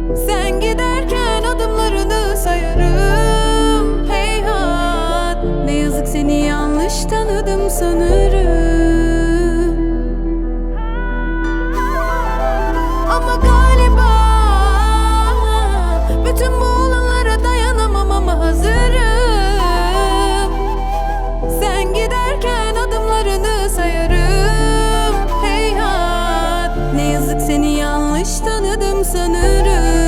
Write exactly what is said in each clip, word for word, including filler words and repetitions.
Sen giderken adımlarını sayarım. Heyhat, ne yazık seni yanlış tanıdım sanırım. Ama galiba bütün bu olanlara dayanamam ama hazırım. Sen giderken adımlarını sayarım. Heyhat, ne yazık seni yanlış tanıdım sanırım.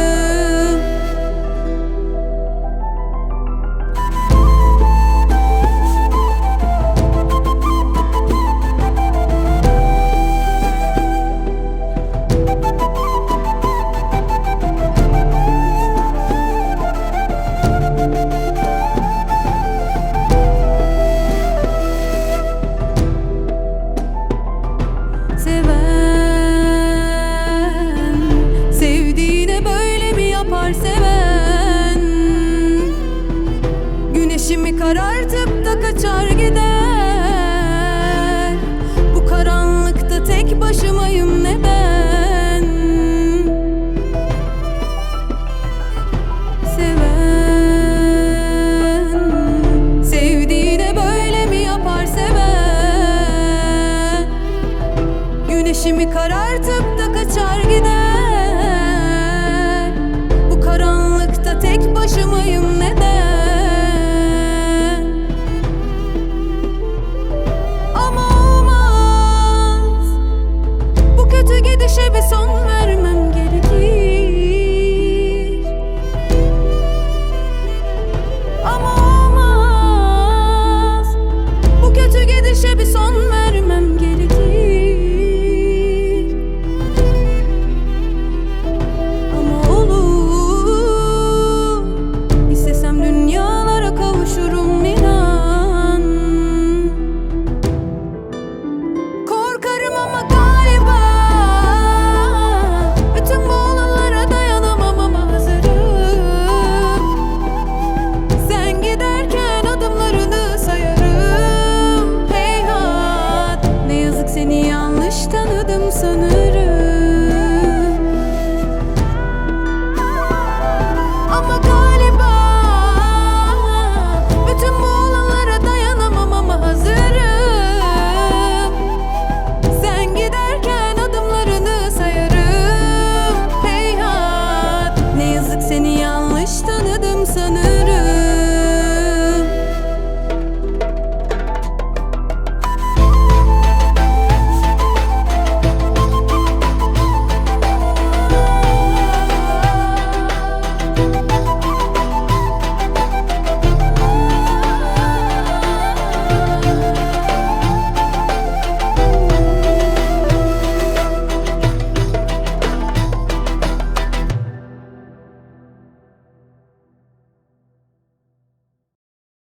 Seven, sevdiğine böyle mi yapar seven? Güneşimi karartıp da kaçar gider.